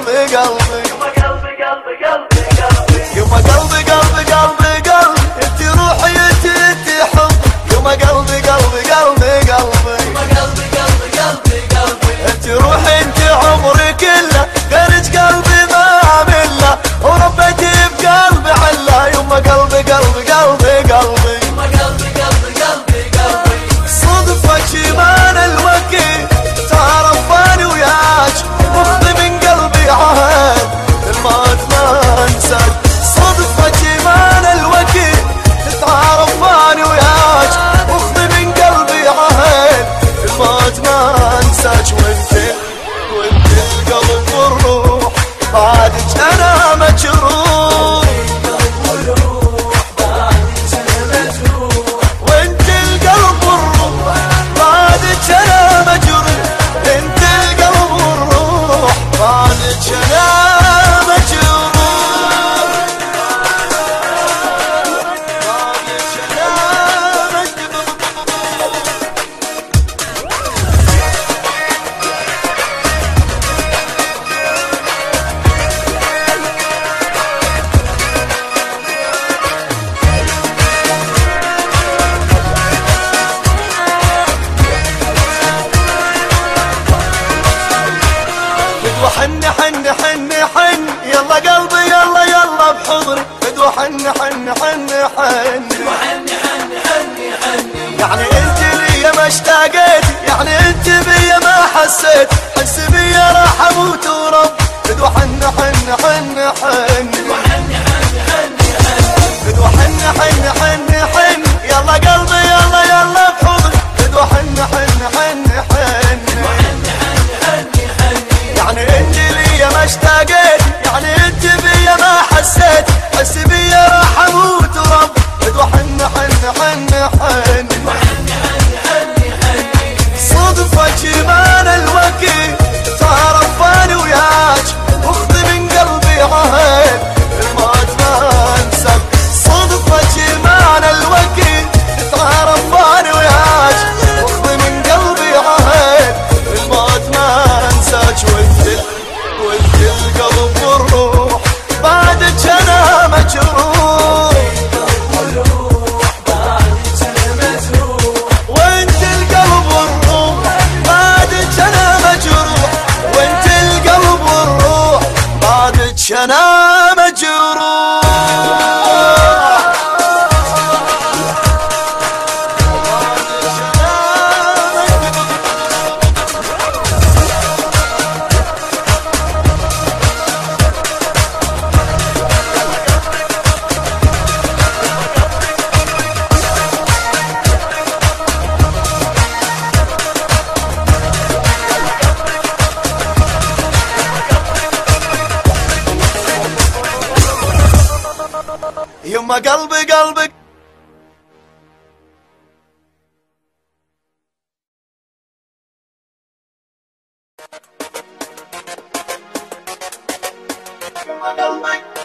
قلبي قلبي يما قلبي قلبي قلبي قلبي انت روحي انت حب يما قلبي قلبي قلبي قلبي انت روحي انت عمري كله غيرك قلبي ما عمله وربيتي بقلبي عله يما قلبي قلبي قلبي قلبي صدفة ما الوكيل تعرفاني وياك واخذي من قلبي عهد الموت ما انساك صدفة ما الوكيل تعرفاني وياك واخذي من قلبي عهد الموت ما انساك وانت القلب والروح بعدك انا مجروح وانت القلب والروح بعدك انا مجروح انت القلب والروح بعدك انا مجروح حن حن حن حن يلا قلبي يلا يلا بحضري فدوى حن حن حن حن يعني انت لي ما اشتاقيتي يعني انت بيا ما حسيت حس بيا راح اموت ورب فدوى حن حن حن حن فدوى حن حن حن حن يلا قلبي يلا يلا بحضري فدوى حن حن حن حن يعني انت لي ما اشتاقيت يعني انت بيا ما حسيت حس بيا راح اموت ورب فدوى حن حن حن حن صدفة جمال الوكيل تعرفاني وياك واخذي من قلبي عهد الموت ما انساك صدفة جمال الوكيل تعرفاني وياك واخذي من قلبي عهد الموت ما انساك وانت القلب والروح بعدك انا مجروح وانت القلب والروح بعدك انا مجروح وانت القلب والروح بعدك انا مجروح يما قلبي قلبك يما قلبي